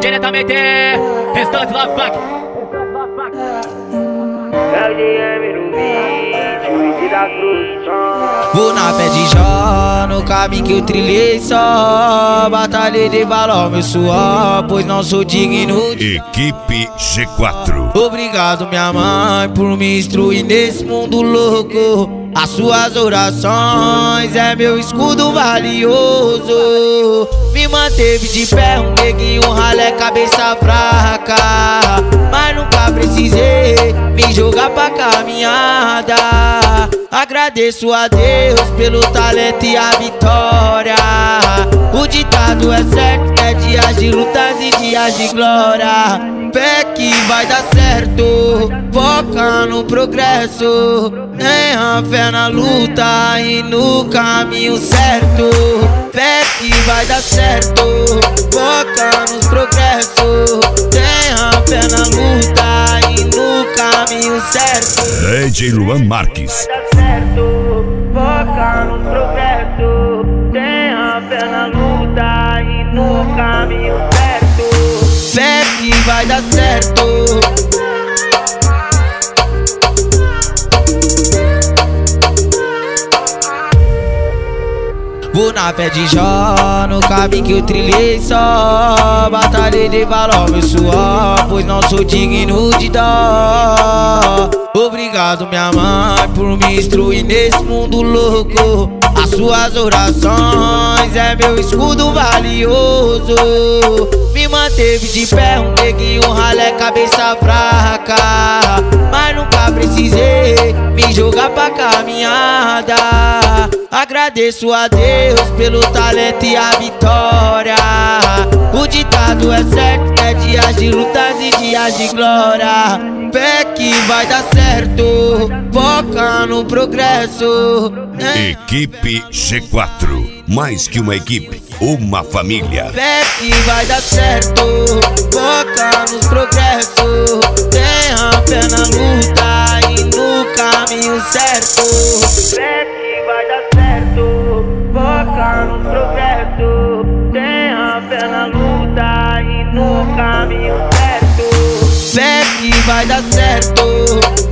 diretamente, restante Love Funk. Vou na pé de Jó, no caminho que eu trilhei só. Batalhei de valor meu suor, pois não sou digno de... Equipe G4. Obrigado minha mãe por me instruir nesse mundo louco. As suas orações é meu escudo valioso. Me manteve de pé, um neguinho, um ralé, cabeça fraca. Mas nunca precisei me jogar pra caminhada. Agradeço a Deus pelo talento e a vitória. O ditado é certo, é dias de lutas e dias de glória. Fé que vai dar certo, foca no progresso. Tenha fé na luta e no caminho certo. Fé que vai dar certo, foca nos progressos. Tenha fé na luta e no caminho certo. DJ Luan Marques. Vai dar certo, foca nos progressos. Tenha fé na luta e no caminho certo. Fé que vai dar certo. Vou na pé de Jó, no caminho que eu trilhei só. Batalhei de valor meu suor, pois não sou digno de dó. Obrigado minha mãe por me instruir nesse mundo louco. As suas orações é meu escudo valioso. Me manteve de pé, um neguinho, um ralé, cabeça fraca. Mas nunca precisei me jogar pra caminhada. Agradeço a Deus pelo talento e a vitória. O ditado é certo, é dias de lutas e dias de glória. Fé que vai dar certo, foca no progresso. Equipe G4. Mais que uma equipe, uma família. Fé que vai dar certo, foca nos progressos. Tenha fé na luta e no caminho certo. Fé que vai dar certo, foca nos progressos. Tenha fé na luta e no caminho certo. Fé que vai dar certo.